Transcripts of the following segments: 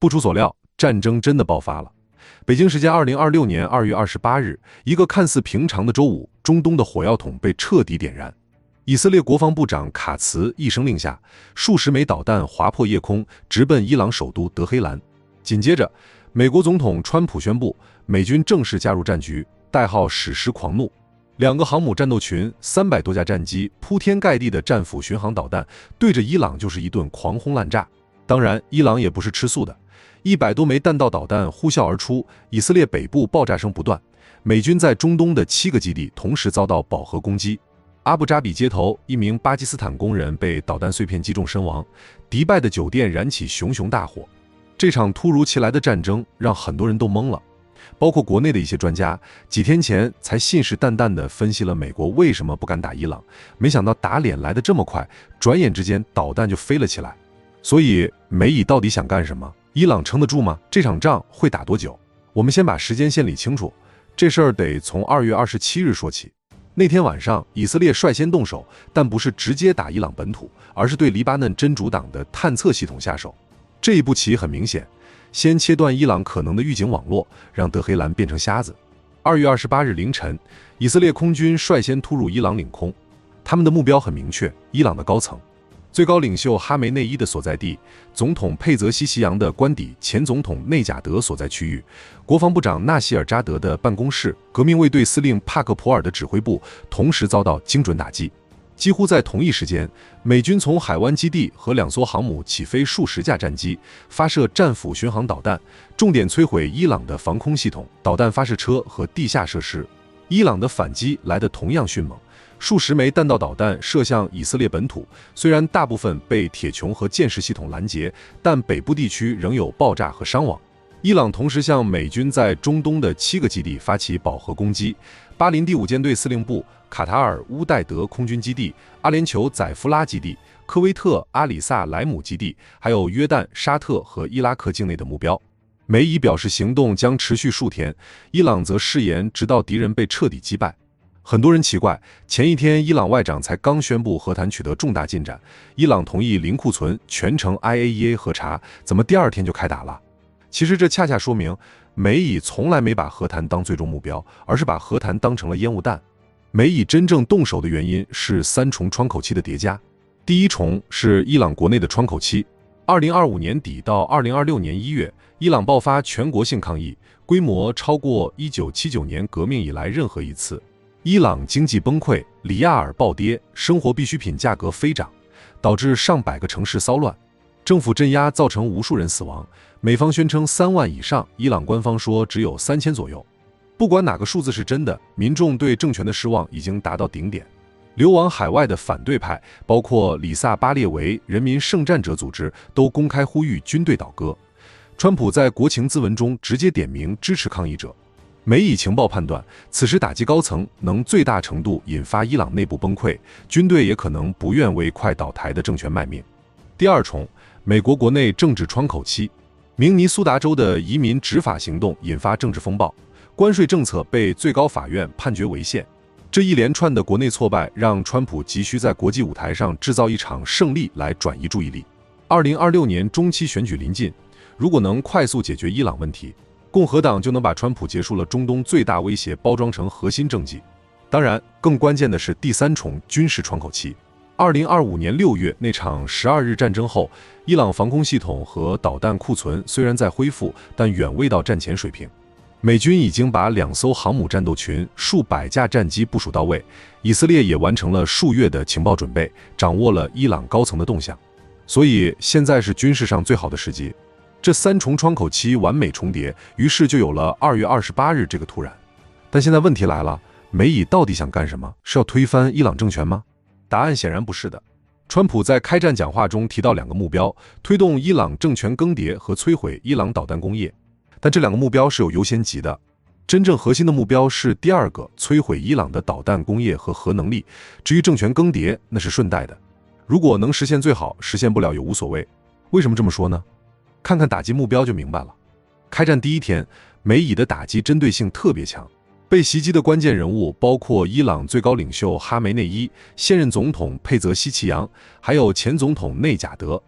不出所料，战争真的爆发了。北京时间2026年2月28日，一个看似平常的周五，中东的火药桶被彻底点燃。以色列国防部长卡茨一声令下，数十枚导弹划破夜空，直奔伊朗首都德黑兰。紧接着，美国总统川普宣布，美军正式加入战局，代号史诗狂怒。2个航母战斗群，300多架战机，铺天盖地的战斧巡航导弹，对着伊朗就是一顿狂轰滥炸。当然，伊朗也不是吃素的，100多枚弹道导弹呼啸而出，以色列北部爆炸声不断。美军在中东的7个基地同时遭到饱和攻击。阿布扎比街头，一名巴基斯坦工人被导弹碎片击中身亡。迪拜的酒店燃起熊熊大火。这场突如其来的战争让很多人都懵了，包括国内的一些专家，几天前才信誓旦旦地分析了美国为什么不敢打伊朗，没想到打脸来得这么快，转眼之间导弹就飞了起来。所以美以到底想干什么？伊朗撑得住吗？这场仗会打多久？我们先把时间线理清楚，这事儿得从2月27日说起。那天晚上，以色列率先动手，但不是直接打伊朗本土，而是对黎巴嫩真主党的探测系统下手。这一步棋很明显，先切断伊朗可能的预警网络，让德黑兰变成瞎子。2月28日凌晨，以色列空军率先突入伊朗领空，他们的目标很明确，伊朗的高层。最高领袖哈梅内伊的所在地，总统佩泽西奇扬的官邸，前总统内贾德所在区域，国防部长纳西尔扎德的办公室，革命卫队司令帕克普尔的指挥部，同时遭到精准打击。几乎在同一时间，美军从海湾基地和2艘航母起飞数十架战机，发射战斧巡航导弹，重点摧毁伊朗的防空系统、导弹发射车和地下设施。伊朗的反击来得同样迅猛。数十枚弹道导弹射向以色列本土，虽然大部分被铁穹和箭式系统拦截，但北部地区仍有爆炸和伤亡。伊朗同时向美军在中东的7个基地发起饱和攻击：巴林第5舰队司令部、卡塔尔乌代德空军基地、阿联酋宰夫拉基地、科威特阿里萨莱姆基地，还有约旦、沙特和伊拉克境内的目标。美以表示行动将持续数天，伊朗则誓言直到敌人被彻底击败。很多人奇怪，前一天伊朗外长才刚宣布和谈取得重大进展，伊朗同意零库存，全程 IAEA 核查，怎么第2天就开打了？其实这恰恰说明，美以从来没把和谈当最终目标，而是把和谈当成了烟雾弹。美以真正动手的原因是3重窗口期的叠加。第一重是伊朗国内的窗口期，2025年底到2026年1月，伊朗爆发全国性抗议，规模超过1979年革命以来任何一次。伊朗经济崩溃，里亚尔暴跌，生活必需品价格飞涨，导致上百个城市骚乱，政府镇压造成无数人死亡。美方宣称3万以上，伊朗官方说只有3000左右。不管哪个数字是真的，民众对政权的失望已经达到顶点。流亡海外的反对派，包括里萨巴列维人民圣战者组织，都公开呼吁军队倒戈。川普在国情咨文中直接点名支持抗议者。美以情报判断，此时打击高层能最大程度引发伊朗内部崩溃，军队也可能不愿为快倒台的政权卖命。第2重，美国国内政治窗口期，明尼苏达州的移民执法行动引发政治风暴，关税政策被最高法院判决违宪。这一连串的国内挫败让川普急需在国际舞台上制造一场胜利来转移注意力。2026年中期选举临近，如果能快速解决伊朗问题，共和党就能把川普结束了中东最大威胁包装成核心政绩。当然，更关键的是第3重军事窗口期。2025年6月那场12日战争后，伊朗防空系统和导弹库存虽然在恢复，但远未到战前水平。美军已经把2艘航母战斗群、数百架战机部署到位，以色列也完成了数月的情报准备，掌握了伊朗高层的动向。所以现在是军事上最好的时机。这3重窗口期完美重叠，于是就有了2月28日这个突然。但现在问题来了，美以到底想干什么？是要推翻伊朗政权吗？答案显然不是的。川普在开战讲话中提到2个目标：推动伊朗政权更迭和摧毁伊朗导弹工业。但这2个目标是有优先级的，真正核心的目标是第2个，摧毁伊朗的导弹工业和核能力。至于政权更迭，那是顺带的。如果能实现最好，实现不了也无所谓。为什么这么说呢？看看打击目标就明白了。开战第1天，美以的打击针对性特别强，被袭击的关键人物包括伊朗最高领袖哈梅内伊、现任总统佩泽西奇扬，还有前总统内贾德。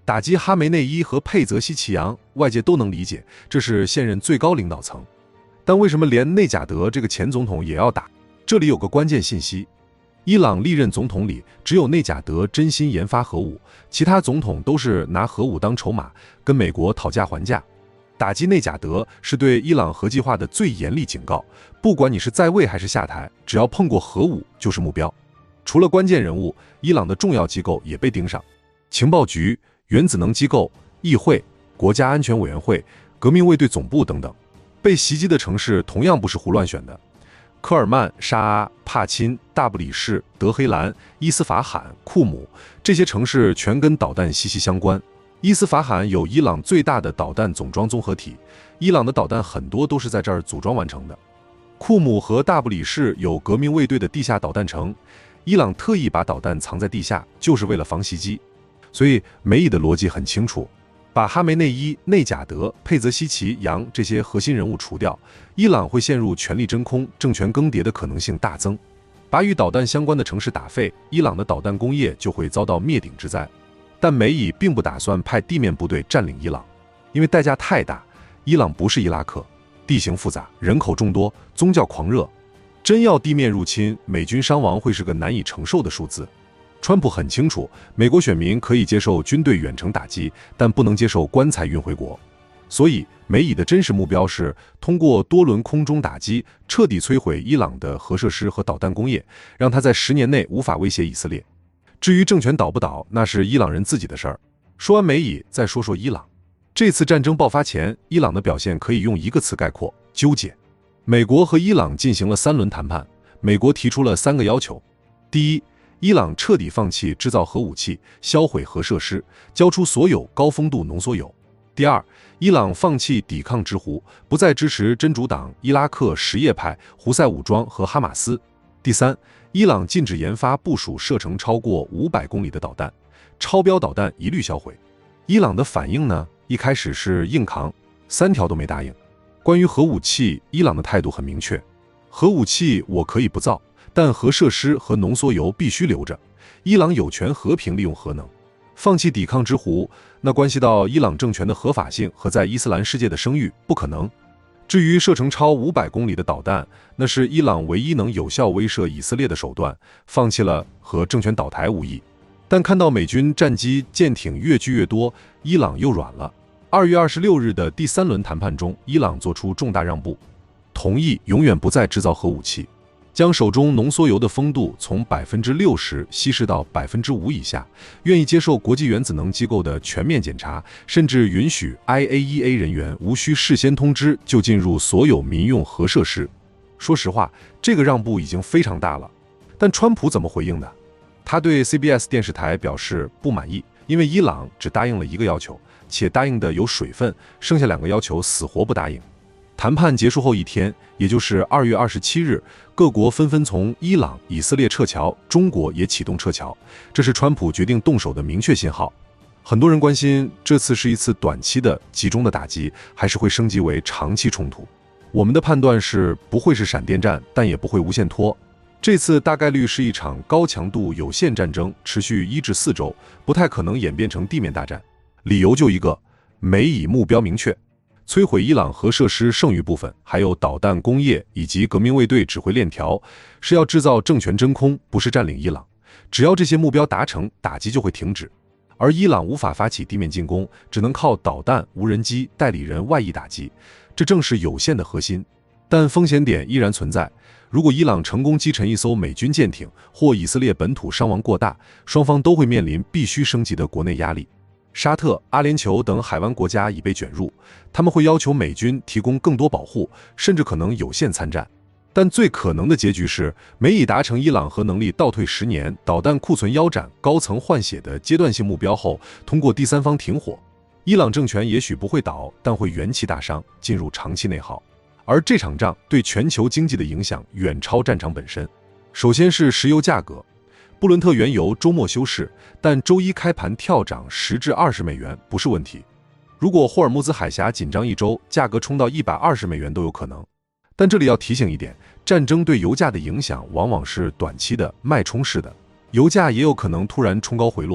打击哈梅内伊和佩泽西奇扬，外界都能理解，这是现任最高领导层。但为什么连内贾德这个前总统也要打？这里有个关键信息：伊朗历任总统里，只有内贾德真心研发核武，其他总统都是拿核武当筹码，跟美国讨价还价。打击内贾德是对伊朗核计划的最严厉警告，不管你是在位还是下台，只要碰过核武就是目标。除了关键人物，伊朗的重要机构也被盯上，情报局、原子能机构、议会、国家安全委员会、革命卫队总部等等。被袭击的城市同样不是胡乱选的，科尔曼、沙阿、帕钦、大不里士、德黑兰、伊斯法罕、库姆，这些城市全跟导弹息息相关。伊斯法罕有伊朗最大的导弹总装综合体，伊朗的导弹很多都是在这儿组装完成的。库姆和大不里士有革命卫队的地下导弹城，伊朗特意把导弹藏在地下，就是为了防袭击。所以美以的逻辑很清楚，把哈梅内伊、内贾德、佩泽西奇扬这些核心人物除掉，伊朗会陷入权力真空、政权更迭的可能性大增。把与导弹相关的城市打废，伊朗的导弹工业就会遭到灭顶之灾。但美以并不打算派地面部队占领伊朗，因为代价太大。伊朗不是伊拉克，地形复杂，人口众多，宗教狂热，真要地面入侵，美军伤亡会是个难以承受的数字。川普很清楚，美国选民可以接受军队远程打击，但不能接受棺材运回国。所以，美以的真实目标是通过多轮空中打击，彻底摧毁伊朗的核设施和导弹工业，让它在10年内无法威胁以色列。至于政权倒不倒，那是伊朗人自己的事儿。说完美以，再说说伊朗。这次战争爆发前，伊朗的表现可以用一个词概括：纠结。美国和伊朗进行了3轮谈判，美国提出了3个要求：第一，伊朗彻底放弃制造核武器，销毁核设施，交出所有高丰度浓缩铀。第二，伊朗放弃抵抗之狐，不再支持真主党、伊拉克什叶派、胡塞武装和哈马斯。第三，伊朗禁止研发部署射程超过500公里的导弹，超标导弹一律销毁。伊朗的反应呢？一开始是硬扛，3条都没答应。关于核武器，伊朗的态度很明确：核武器我可以不造，但核设施和浓缩铀必须留着。伊朗有权和平利用核能。放弃抵抗之狐，那关系到伊朗政权的合法性和在伊斯兰世界的声誉，不可能。至于射程超500公里的导弹，那是伊朗唯一能有效威慑以色列的手段，放弃了和政权倒台无异。但看到美军战机、舰艇越聚越多，伊朗又软了。2月26日的第3轮谈判中，伊朗做出重大让步，同意永远不再制造核武器，将手中浓缩铀的丰度从60%稀释到5%以下，愿意接受国际原子能机构的全面检查，甚至允许 IAEA 人员无需事先通知就进入所有民用核设施。说实话，这个让步已经非常大了。但川普怎么回应的？他对 CBS 电视台表示不满意，因为伊朗只答应了1个要求，且答应的有水分，剩下2个要求死活不答应。谈判结束后1天，也就是2月27日，各国纷纷从伊朗、以色列撤侨，中国也启动撤侨，这是川普决定动手的明确信号。很多人关心，这次是一次短期的集中的打击，还是会升级为长期冲突？我们的判断是不会是闪电战，但也不会无限拖。这次大概率是一场高强度有限战争，持续1至4周，不太可能演变成地面大战。理由就一个，美以目标明确，摧毁伊朗核设施剩余部分，还有导弹工业以及革命卫队指挥链条，是要制造政权真空，不是占领伊朗。只要这些目标达成，打击就会停止。而伊朗无法发起地面进攻，只能靠导弹、无人机、代理人外溢打击，这正是有限的核心。但风险点依然存在，如果伊朗成功击沉一艘美军舰艇，或以色列本土伤亡过大，双方都会面临必须升级的国内压力。沙特、阿联酋等海湾国家已被卷入，他们会要求美军提供更多保护，甚至可能有限参战。但最可能的结局是，美以达成伊朗核能力倒退10年、导弹库存腰斩、高层换血的阶段性目标后，通过第三方停火。伊朗政权也许不会倒，但会元气大伤，进入长期内耗。而这场仗对全球经济的影响远超战场本身。首先是石油价格，布伦特原油周末休市，但周一开盘跳涨10至20美元不是问题。如果霍尔木兹海峡紧张1周，价格冲到120美元都有可能。但这里要提醒一点，战争对油价的影响往往是短期的脉冲式的，油价也有可能突然冲高回落，因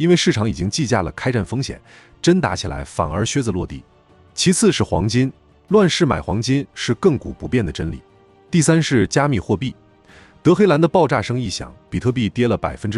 因为市场已经计价了开战风险，真打起来反而靴子落地。其次是黄金，乱世买黄金是亘古不变的真理。第三是加密货币，德黑兰的爆炸声一响，比特币跌了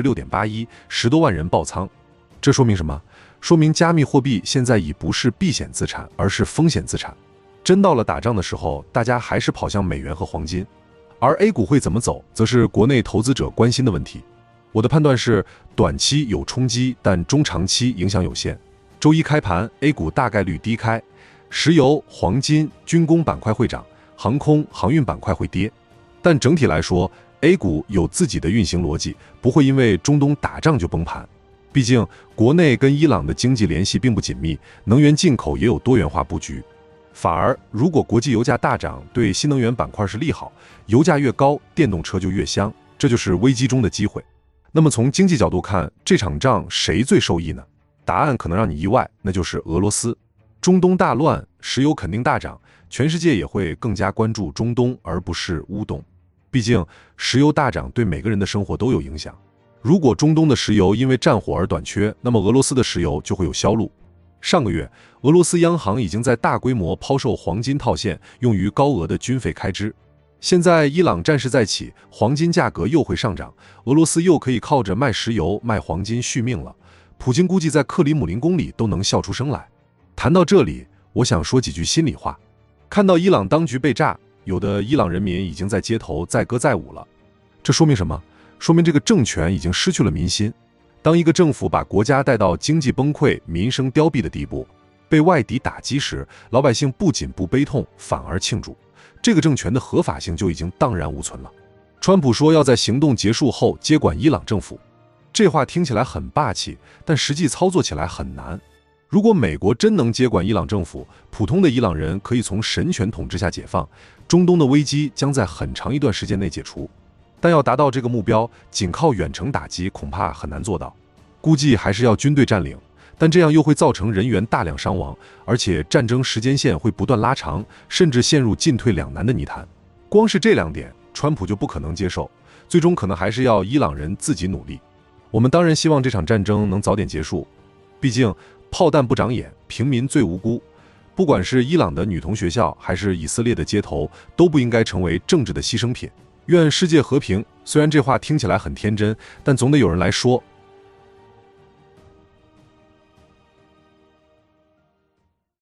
6.81%，10多万人爆仓。这说明什么？说明加密货币现在已不是避险资产，而是风险资产。真到了打仗的时候，大家还是跑向美元和黄金。而 A 股会怎么走，则是国内投资者关心的问题。我的判断是，短期有冲击，但中长期影响有限。周一开盘 ，A 股大概率低开，石油、黄金、军工板块会涨，航空、航运板块会跌。但整体来说 ，A 股有自己的运行逻辑，不会因为中东打仗就崩盘。毕竟，国内跟伊朗的经济联系并不紧密，能源进口也有多元化布局。反而，如果国际油价大涨，对新能源板块是利好，油价越高，电动车就越香，这就是危机中的机会。那么从经济角度看，这场仗谁最受益呢？答案可能让你意外，那就是俄罗斯。中东大乱，石油肯定大涨，全世界也会更加关注中东，而不是乌东。毕竟，石油大涨对每个人的生活都有影响。如果中东的石油因为战火而短缺，那么俄罗斯的石油就会有销路。上个月，俄罗斯央行已经在大规模抛售黄金套现，用于高额的军费开支。现在伊朗战事再起，黄金价格又会上涨，俄罗斯又可以靠着卖石油、卖黄金续命了。普京估计在克里姆林宫里都能笑出声来。谈到这里，我想说几句心里话。看到伊朗当局被炸，有的伊朗人民已经在街头载歌载舞了。这说明什么？说明这个政权已经失去了民心。当一个政府把国家带到经济崩溃、民生凋敝的地步，被外敌打击时，老百姓不仅不悲痛，反而庆祝，这个政权的合法性就已经荡然无存了。川普说要在行动结束后接管伊朗政府，这话听起来很霸气，但实际操作起来很难。如果美国真能接管伊朗政府，普通的伊朗人可以从神权统治下解放，中东的危机将在很长一段时间内解除。但要达到这个目标，仅靠远程打击恐怕很难做到，估计还是要军队占领，但这样又会造成人员大量伤亡，而且战争时间线会不断拉长，甚至陷入进退两难的泥潭。光是这2点，川普就不可能接受，最终可能还是要伊朗人自己努力。我们当然希望这场战争能早点结束，毕竟炮弹不长眼，平民最无辜。不管是伊朗的女童学校，还是以色列的街头，都不应该成为政治的牺牲品。愿世界和平，虽然这话听起来很天真，但总得有人来说，